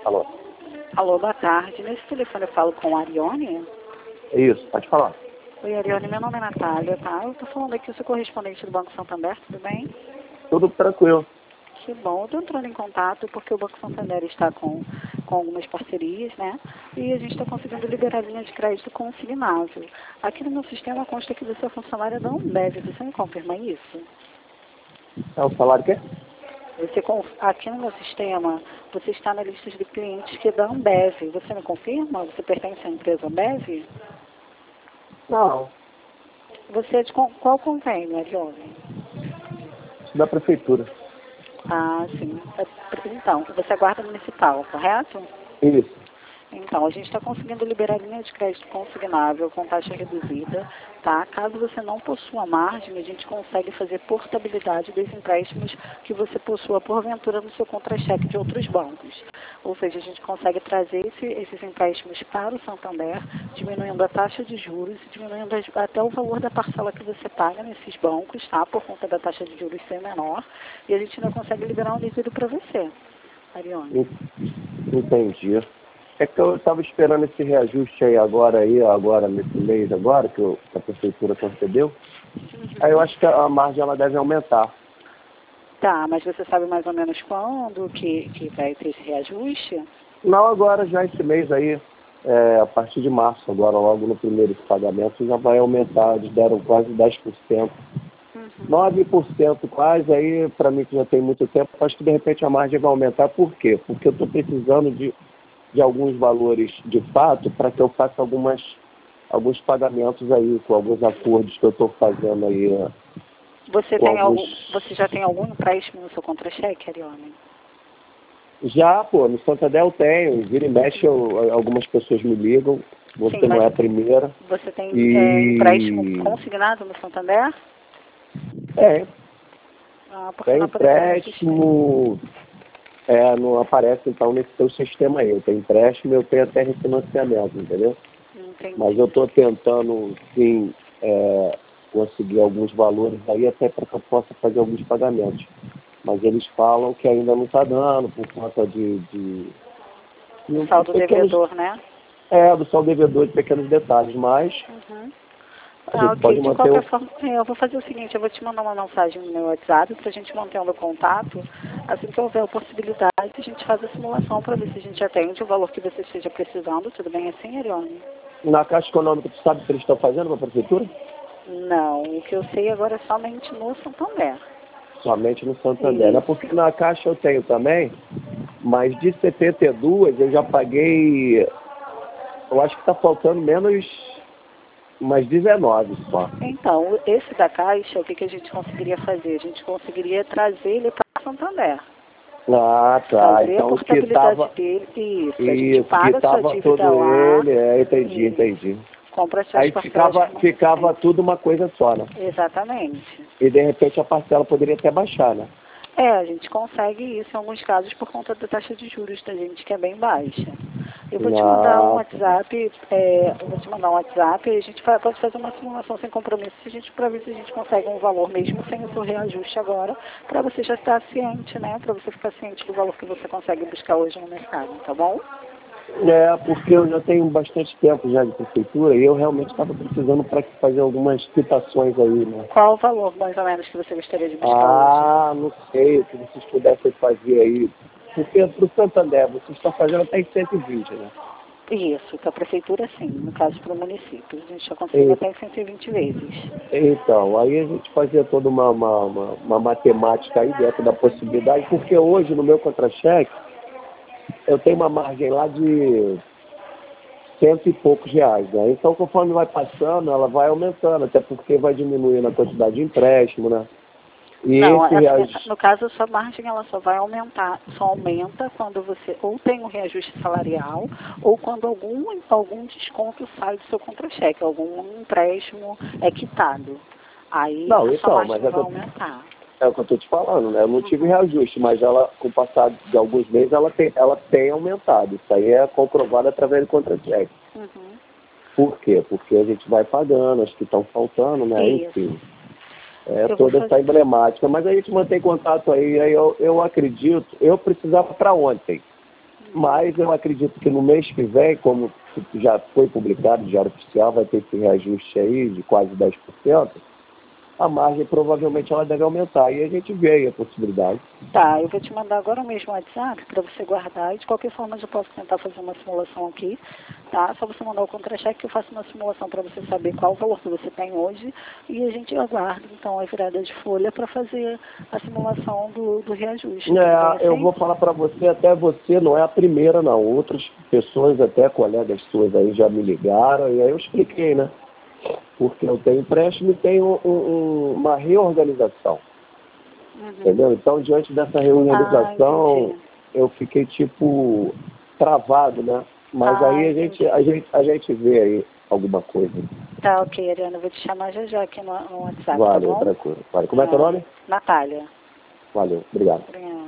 Alô? Alô, boa tarde. Nesse telefone eu falo com a Arione? Isso, pode falar. Oi, Arione, meu nome é Natália, tá? Eu tô falando aqui, eu sou correspondente do Banco Santander, tudo bem? Tudo tranquilo. Que bom. Eu tô entrando em contato porque o Banco Santander está com algumas parcerias, né? E a gente está conseguindo liberar linha de crédito consignável. Aqui no meu sistema consta que você é funcionária da Ambev. Você me confirma isso? É o salário quê? Aqui no meu sistema, você está na lista de clientes que é da Ambev. Você me confirma? Você pertence à empresa Ambev? Não, Você é de qual convênio, Arione? isso da prefeitura. Ah, sim. Então, você é guarda municipal, correto? Isso. Então, a gente está conseguindo liberar linha de crédito consignável com taxa reduzida, tá? Caso você não possua margem, a gente consegue fazer portabilidade dos empréstimos que você possua porventura no seu contra-cheque de outros bancos. Ou seja, a gente consegue trazer esses empréstimos para o Santander, diminuindo a taxa de juros e diminuindo até o valor da parcela que você paga nesses bancos, tá? Por conta da taxa de juros ser menor. E a gente ainda consegue liberar um líquido para você, Arione. Entendi. É que eu estava esperando esse reajuste agora nesse mês agora, que a prefeitura concedeu. Aí eu acho que a margem ela deve aumentar. Tá, mas você sabe mais ou menos quando que vai ter esse reajuste? Não agora, já esse mês aí, a partir de março, agora logo no primeiro pagamento, já vai aumentar, eles deram quase 10%. 9% quase, aí para mim que já tem muito tempo, acho que de repente a margem vai aumentar. Por quê? Porque eu estou precisando de alguns valores de fato para que eu faça alguns pagamentos aí, com alguns acordos que eu estou fazendo aí. Você já tem algum empréstimo no seu contra-cheque, Arione? Já, no Santander eu tenho, vira e mexe, algumas pessoas me ligam, você Sim, não é a primeira. Você tem empréstimo E consignado no Santander? é, Porque tem não apareceu no sistema. empréstimo, não aparece então nesse seu sistema aí. Eu tenho empréstimo e eu tenho até refinanciamento, entendeu? Entendi. Mas eu estou tentando, sim, conseguir alguns valores aí até para que eu possa fazer alguns pagamentos. Mas eles falam que ainda não está dando por conta de Saldo pequenos, devedor, né? do saldo devedor de pequenos detalhes, mas a gente pode Ok. De manter qualquer forma, eu vou fazer o seguinte, eu vou te mandar uma mensagem no meu WhatsApp para a gente mantendo o contato. Assim que houver a possibilidade, a gente faz a simulação para ver se a gente atende o valor que você esteja precisando. Tudo bem assim, Arione? Na Caixa Econômica, tu sabe o que eles estão fazendo para a prefeitura? Não, o que eu sei agora é somente no Santander. Somente no Santander, né? Porque na Caixa eu tenho também, mas de 72 eu já paguei, eu acho que está faltando menos, umas 19 só. Então, esse da Caixa, o que a gente conseguiria fazer? A gente conseguiria trazer ele para o Santander. Ah, tá. Fazer a Então que portabilidade estava, dele. Isso, a gente isso, que paga a sua estava dívida todo lá. ele, entendi, Isso. entendi. Compra as suas Aí parcelas ficava tudo uma coisa só, né? Exatamente. E de repente a parcela poderia até baixar, né? A gente consegue isso em alguns casos por conta da taxa de juros da gente, que é bem baixa. Eu vou te mandar um WhatsApp, e a gente pode fazer uma simulação sem compromisso, para ver se a gente consegue um valor mesmo sem o seu reajuste agora, para você já estar ciente, né? Para você ficar ciente do valor que você consegue buscar hoje no mercado, tá bom? Porque eu já tenho bastante tempo já de prefeitura e eu realmente estava precisando para fazer algumas quitações aí, né? Qual o valor, mais ou menos, que você gostaria de buscar hoje? Não sei, o que vocês pudessem fazer aí. Porque para o Santander, vocês estão fazendo até em 120, né? Isso, para a prefeitura sim, no caso para o município. A gente já consegue até 120 vezes. Então, aí a gente fazia toda uma matemática aí dentro da possibilidade, porque hoje no meu contra-cheque eu tenho uma margem lá de cento e poucos reais, né? Então, conforme vai passando, ela vai aumentando, até porque vai diminuindo a quantidade de empréstimo, né? E Não, esse reajuste... no caso a sua margem ela só vai aumentar, só aumenta quando você ou tem um reajuste salarial ou quando algum desconto sai do seu contra-cheque, algum empréstimo é quitado. Aí a sua margem vai aumentar. É o que eu estou te falando, né? Eu não tive reajuste, mas ela, com o passar de alguns meses, ela tem aumentado. Isso aí é comprovado através do contra-cheque. Por quê? Porque a gente vai pagando, as que estão faltando, né? Enfim. Toda essa emblemática. Mas a gente mantém contato aí eu acredito, eu precisava para ontem. Mas eu acredito que no mês que vem, como já foi publicado, Diário Oficial, vai ter esse reajuste aí de quase 10%, a margem provavelmente ela deve aumentar. E a gente vê aí a possibilidade. Tá, eu vou te mandar agora mesmo o WhatsApp para você guardar. E de qualquer forma, eu posso tentar fazer uma simulação aqui, tá? Só você mandar o contra-cheque que eu faço uma simulação para você saber qual o valor que você tem hoje. E a gente aguarda, então, a virada de folha para fazer a simulação do reajuste. Eu vou falar para você, até você não é a primeira, não. Outras pessoas, até colegas suas aí, já me ligaram. E aí eu expliquei, né? Porque eu tenho empréstimo e tenho uma reorganização. Entendeu? Então, diante dessa reorganização, eu fiquei, tipo, travado, né? Mas aí a gente vê aí alguma coisa. Tá, ok, Ariana. Eu vou te chamar já já aqui no WhatsApp, Valeu, tá bom? tranquilo. Vale. Como é teu nome? Natália. Valeu, obrigado. Obrigada.